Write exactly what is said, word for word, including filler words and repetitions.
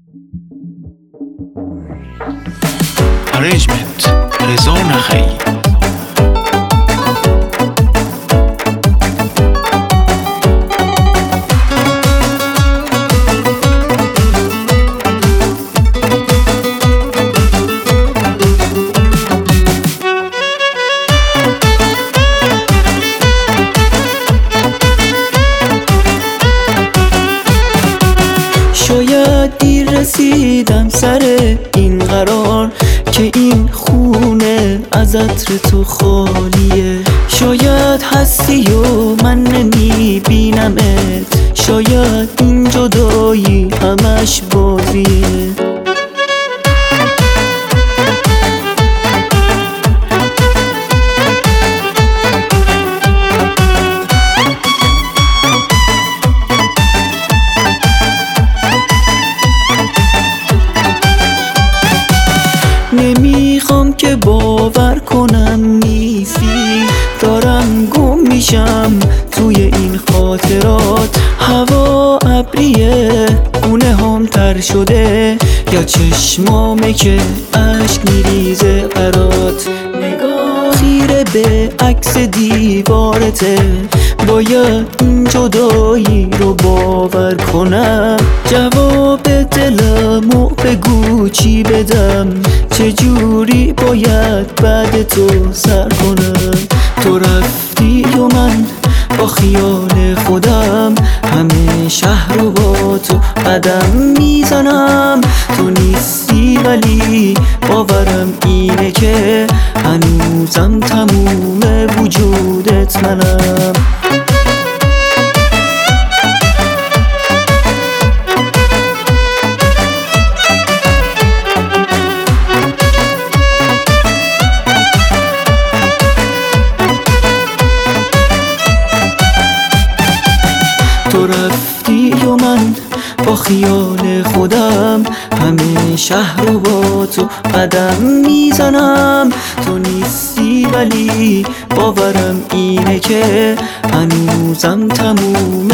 Arrangement رضا نخعی. شاید دیر رسیدم سر این قرار که این خونه از عطر تو خالیه. شاید هستی و من نمیبینمت، شاید این جدایی همش بازیه. نمیخوام که باور کنم نیستی، دارم گم میشم توی این خاطرات. هوا ابریه، خونه هم تر شده، یا چشمامه که عشق میریزه برات. نگاه خیره به عکس دیوارته، باید این جدایی رو باور کنم. جواب دلمو بگو چی بدم، چجوری باید بعد تو سر کنم. تو رفتی و من با خیال خودم همه شهر رو با تو قدم میزنم. تو نیستی ولی باورم اینه که هنوزم تموم وجودت منم. تو رفتی و من با خیال خودم همه شهر رو با تو قدم میزنم. تو نیستی ولی باورم اینه که هنوزم تموم